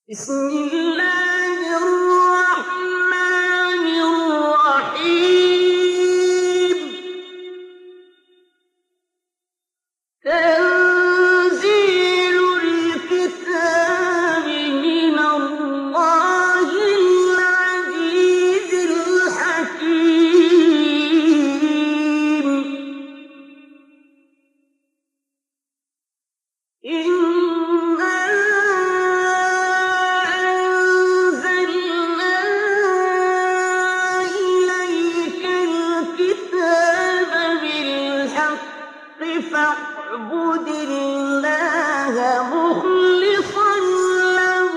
بسم الله الرحمن الرحيم تنزيل الكتاب من الله العزيز الحكيم فاعبد الله مخلصا له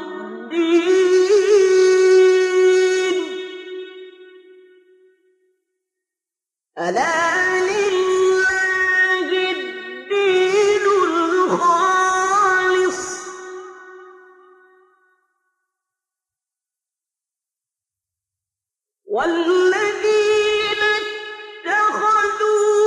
الدين ألا لله الدين الخالص والذين اتخذوا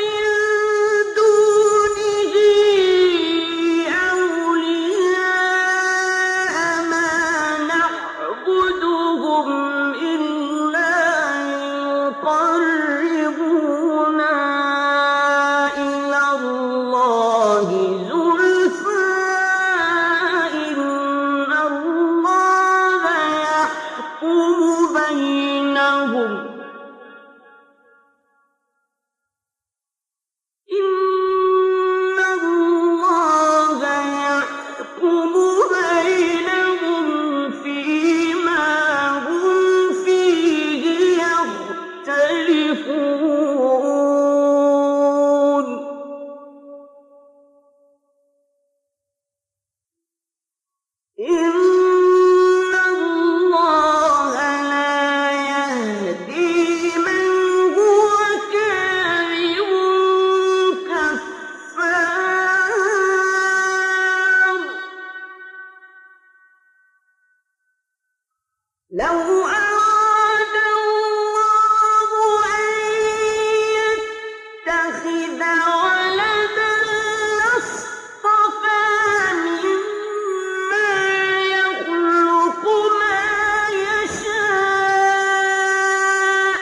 لو أراد الله أن يتخذ ولدا لاصطفى مما يخلق ما يشاء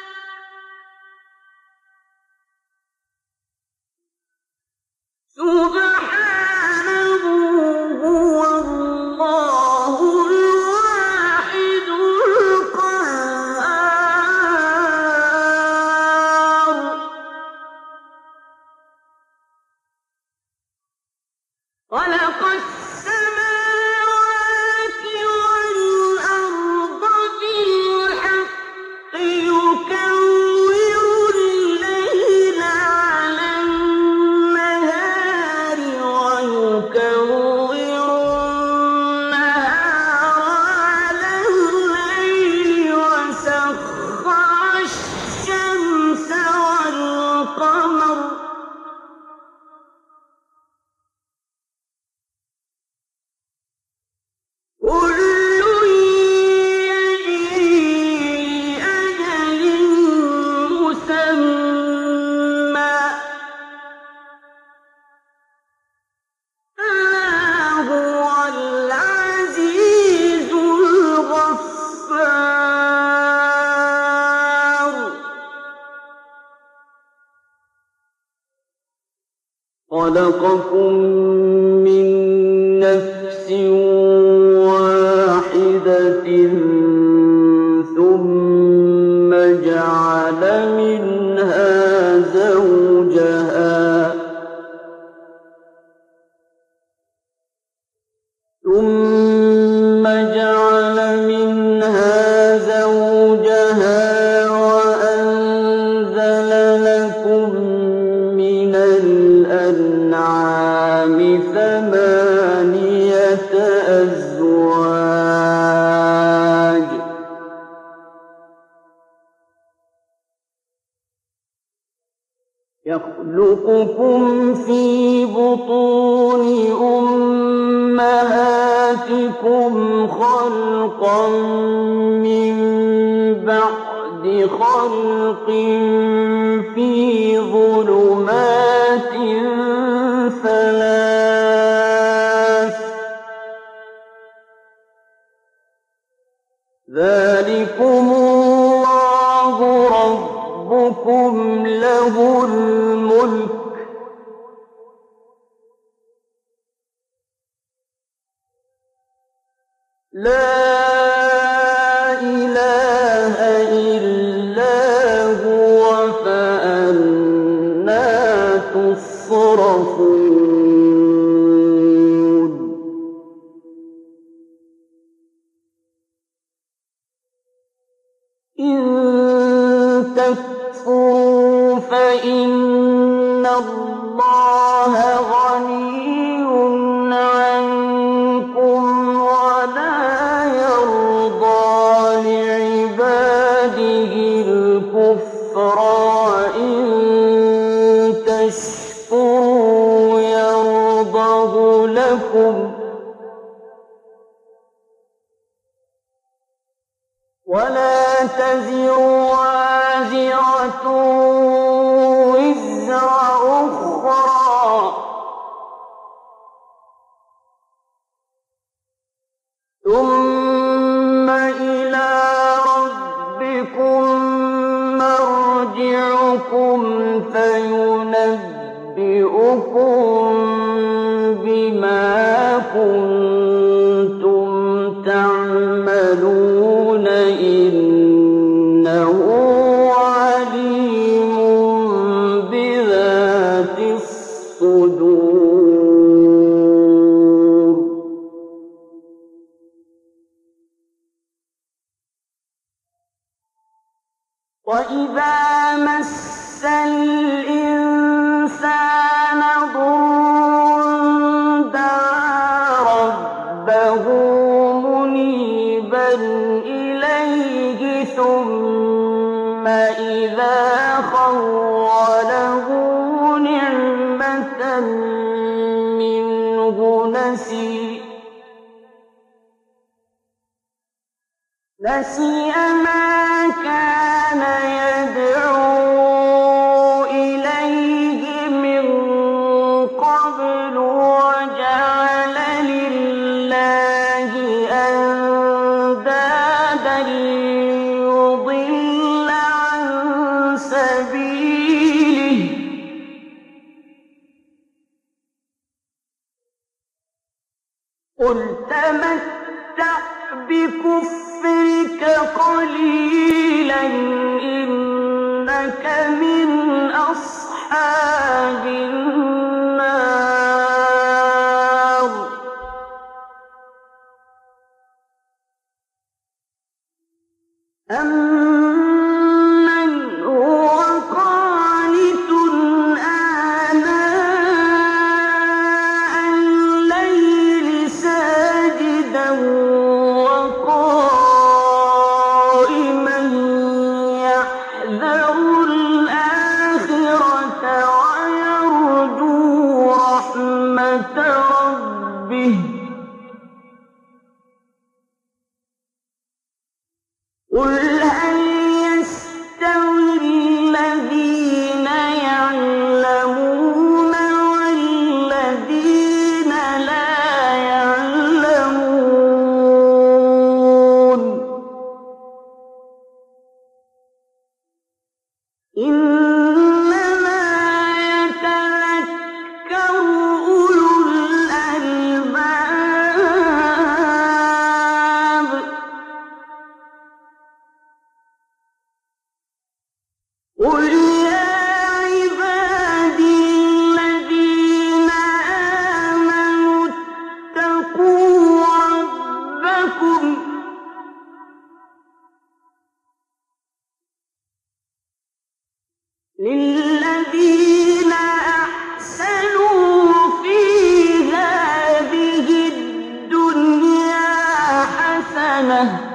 سبحانه هو الله خلق السماوات والأرض بالحق يكور الليل على النهار ويكور النهار على الليل وسخر الشمس والقمر كل يجري لأجل مسمى ألا هو العزيز الغفار خلقكم من نفس واحدة ثم جعل منها زوجها وأنزل لكم من الأنعام ثمانية أزواج يخلقكم في بطون أمهاتكم خلقا من بعد خلق في ظلمات ثلاث ذلكم الله ربكم له الملك لا إله إلا هو فأنى تصرفون إن تكفروا فإن الله غني عنكم ولا يرضى لعباده الكفر وإن تشكروا يرضه لكم ولا تزر وازرة وزر أخرى ثم إلى ربكم مرجعكم فينبئكم بما كنتم تعملون إنه عليم بذات الصدور وإذا مس الإنسان ضر دعا ربه منيبا إليه ثم إذا خوله نعمة منه نسي ما كان يدعو إليه من قبل وجعل لله أندادا ليضل عن سبيله قل تمتع بكفرك قليلا إنك من أصحاب النار أمن هو قانت آناء الليل ساجدا وقائما يحذر الآخرة ويرجو رحمة ربه قل هل يستوي الذين يعلمون والذين لا يعلمون إنما يتذكر أولو الألباب قل يا عبادي الذين آمنوا اتقوا ربكم للذين أحسنوا في هذه الدنيا حسنة